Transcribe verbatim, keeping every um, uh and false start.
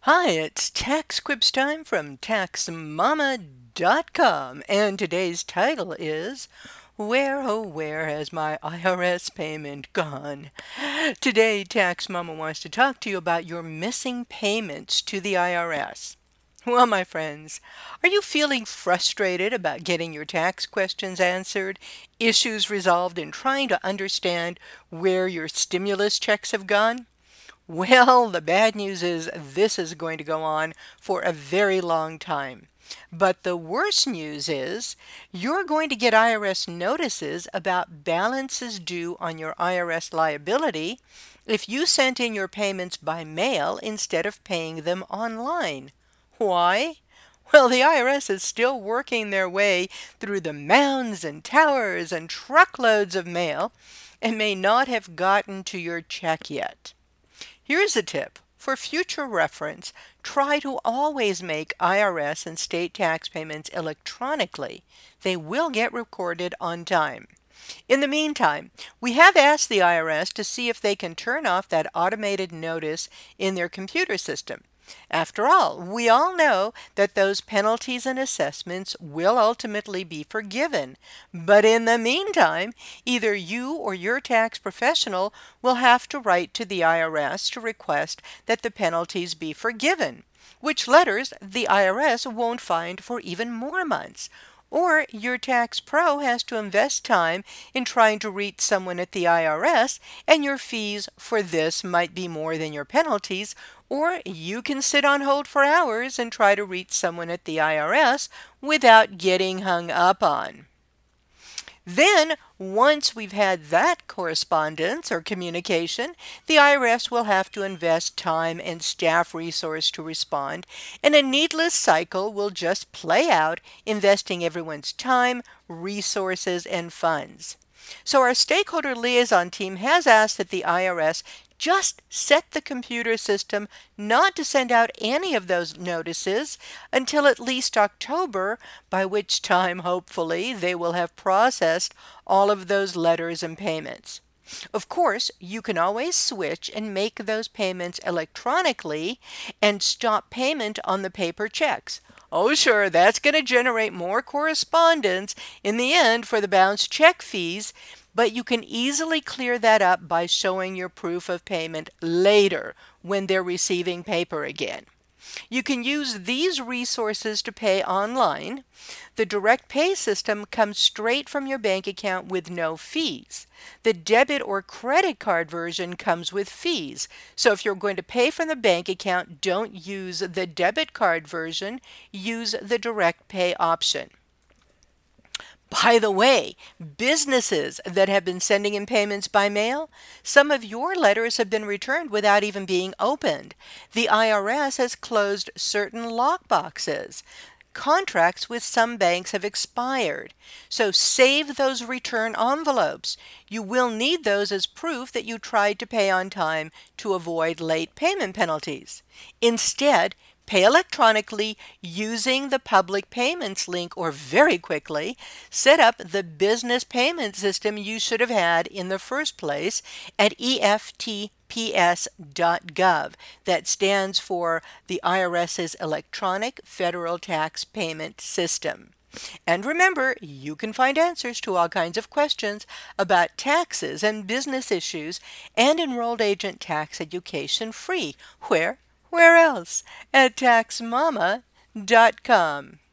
Hi, it's Tax Quips time from tax mama dot com, and today's title is Where Oh Where Has My I R S Payment Gone? Today, Tax Mama wants to talk to you about your missing payments to the I R S. Well, my friends, are you feeling frustrated about getting your tax questions answered, issues resolved, and trying to understand where your stimulus checks have gone? Well, the bad news is this is going to go on for a very long time. But the worst news is you're going to get I R S notices about balances due on your I R S liability if you sent in your payments by mail instead of paying them online. Why? Well, the I R S is still working their way through the mounds and towers and truckloads of mail and may not have gotten to your check yet. Here's a tip. For future reference, try to always make I R S and state tax payments electronically. They will get recorded on time. In the meantime, we have asked the I R S to see if they can turn off that automated notice in their computer system. After all, we all know that those penalties and assessments will ultimately be forgiven. But in the meantime, either you or your tax professional will have to write to the I R S to request that the penalties be forgiven, which letters the I R S won't find for even more months. Or your tax pro has to invest time in trying to reach someone at the I R S, and your fees for this might be more than your penalties, or you can sit on hold for hours and try to reach someone at the I R S without getting hung up on. Then, once we've had that correspondence or communication, the I R S will have to invest time and staff resource to respond, and a needless cycle will just play out, investing everyone's time, resources, and funds. So our stakeholder liaison team has asked that the I R S just set the computer system not to send out any of those notices until at least October, by which time, hopefully, they will have processed all of those letters and payments. Of course, you can always switch and make those payments electronically and stop payment on the paper checks. Oh, sure, that's going to generate more correspondence in the end for the bounced check fees, but you can easily clear that up by showing your proof of payment later when they're receiving paper again. You can use these resources to pay online. The direct pay system comes straight from your bank account with no fees. The debit or credit card version comes with fees. So if you're going to pay from the bank account, don't use the debit card version, use the direct pay option. By the way, businesses that have been sending in payments by mail, some of your letters have been returned without even being opened. The I R S has closed certain lockboxes. Contracts with some banks have expired. So save those return envelopes. You will need those as proof that you tried to pay on time to avoid late payment penalties. Instead, pay electronically using the public payments link, or very quickly set up the business payment system you should have had in the first place at E F T P S dot gov. That stands for the IRS's Electronic Federal Tax Payment System. And remember, you can find answers to all kinds of questions about taxes and business issues and enrolled agent tax education free. Where? Where else? At tax mama dot com.